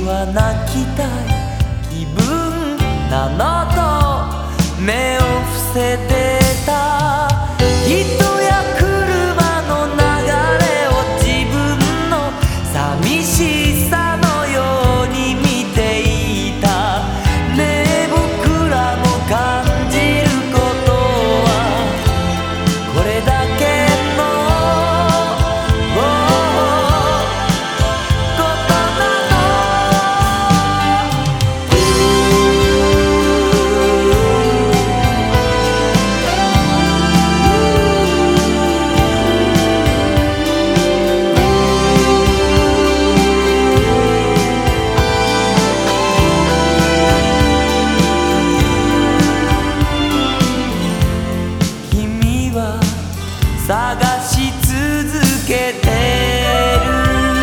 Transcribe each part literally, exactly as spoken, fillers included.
は泣きたい気分なのと目を伏せてた人や車の流れを自分の寂しさのように見ていたねえ僕らも感じることはこれだけ探し続けてる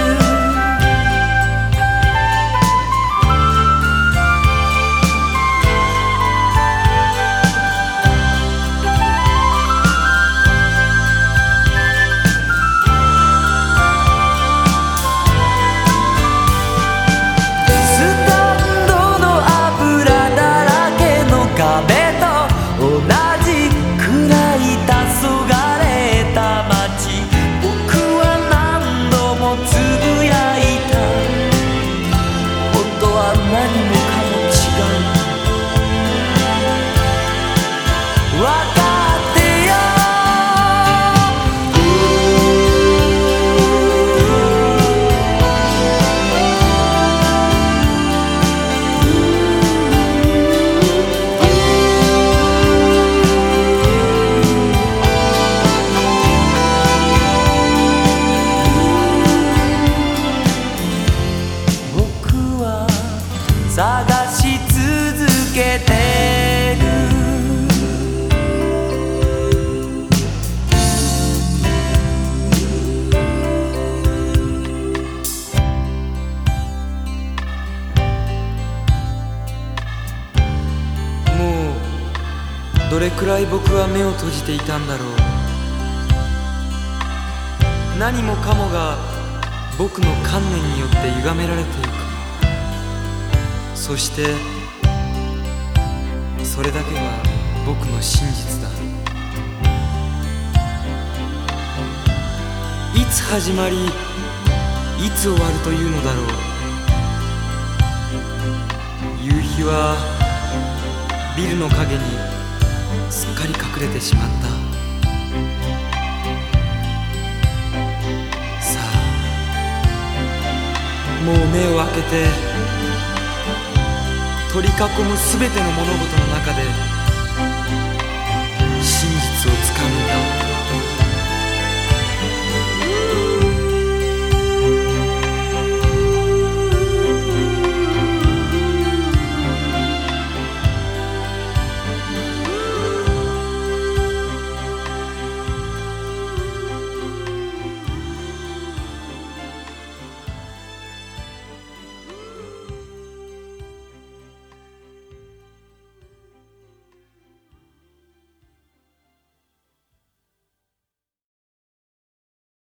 スタンドの油だらけの壁と同じくらい黄昏何もかも違うわかってよ僕は探し続けてるもうどれくらい僕は目を閉じていたんだろう何もかもが僕の観念によって歪められていくそしてそれだけが僕の真実だいつ始まりいつ終わるというのだろう夕日はビルの陰にすっかり隠れてしまったさあもう目を開けて取り囲むすべての物事の中で